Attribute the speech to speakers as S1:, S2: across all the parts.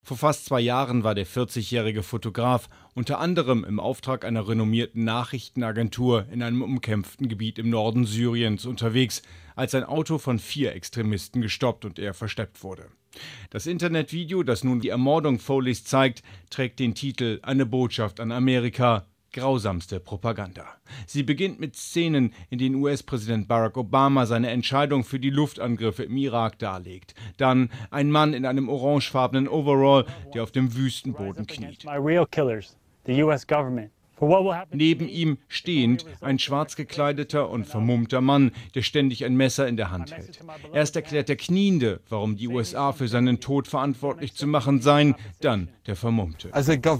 S1: Vor fast 2 Jahren war der 40-jährige Fotograf unter anderem im Auftrag einer renommierten Nachrichtenagentur in einem umkämpften Gebiet im Norden Syriens unterwegs, als ein Auto von 4 Extremisten gestoppt und er verschleppt wurde. Das Internetvideo, das nun die Ermordung Foleys zeigt, trägt den Titel »Eine Botschaft an Amerika«. Grausamste Propaganda. Sie beginnt mit Szenen, in denen US-Präsident Barack Obama seine Entscheidung für die Luftangriffe im Irak darlegt. Dann ein Mann in einem orangefarbenen Overall, der auf dem Wüstenboden kniet. Neben ihm stehend ein schwarz gekleideter und vermummter Mann, der ständig ein Messer in der Hand hält. Erst erklärt der Kniende, warum die USA für seinen Tod verantwortlich zu machen seien, dann der Vermummte.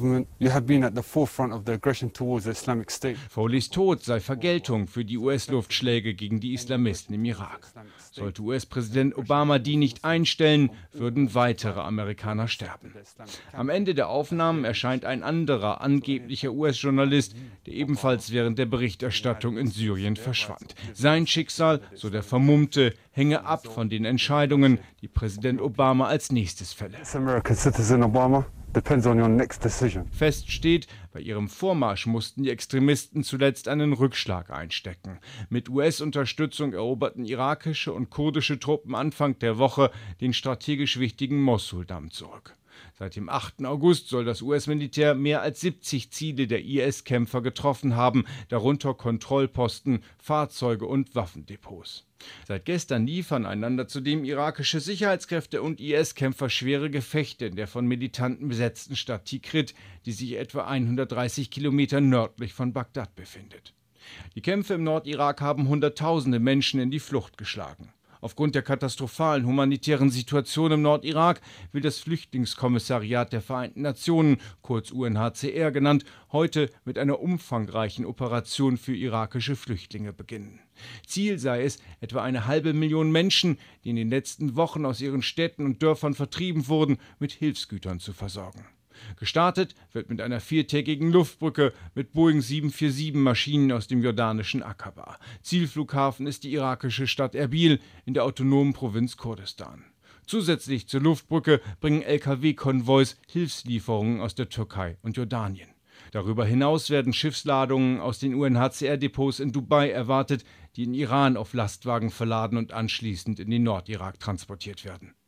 S1: Foleys Tod sei Vergeltung für die US-Luftschläge gegen die Islamisten im Irak. Sollte US-Präsident Obama die nicht einstellen, würden weitere Amerikaner sterben. Am Ende der Aufnahmen erscheint ein anderer, angeblicher US-Journalist, der ebenfalls während der Berichterstattung in Syrien verschwand. Sein Schicksal, so der Vermummte, hänge ab von den Entscheidungen, die Präsident Obama als nächstes fälle. Fest steht, bei ihrem Vormarsch mussten die Extremisten zuletzt einen Rückschlag einstecken. Mit US-Unterstützung eroberten irakische und kurdische Truppen Anfang der Woche den strategisch wichtigen Mosul-Damm zurück. Seit dem 8. August soll das US-Militär mehr als 70 Ziele der IS-Kämpfer getroffen haben, darunter Kontrollposten, Fahrzeuge und Waffendepots. Seit gestern liefern einander zudem irakische Sicherheitskräfte und IS-Kämpfer schwere Gefechte in der von Militanten besetzten Stadt Tikrit, die sich etwa 130 Kilometer nördlich von Bagdad befindet. Die Kämpfe im Nordirak haben Hunderttausende Menschen in die Flucht geschlagen. Aufgrund der katastrophalen humanitären Situation im Nordirak will das Flüchtlingskommissariat der Vereinten Nationen, kurz UNHCR genannt, heute mit einer umfangreichen Operation für irakische Flüchtlinge beginnen. Ziel sei es, etwa 500.000 Menschen, die in den letzten Wochen aus ihren Städten und Dörfern vertrieben wurden, mit Hilfsgütern zu versorgen. Gestartet wird mit einer 4-tägigen Luftbrücke mit Boeing 747-Maschinen aus dem jordanischen Aqaba. Zielflughafen ist die irakische Stadt Erbil in der autonomen Provinz Kurdistan. Zusätzlich zur Luftbrücke bringen Lkw-Konvois Hilfslieferungen aus der Türkei und Jordanien. Darüber hinaus werden Schiffsladungen aus den UNHCR-Depots in Dubai erwartet, die in Iran auf Lastwagen verladen und anschließend in den Nordirak transportiert werden.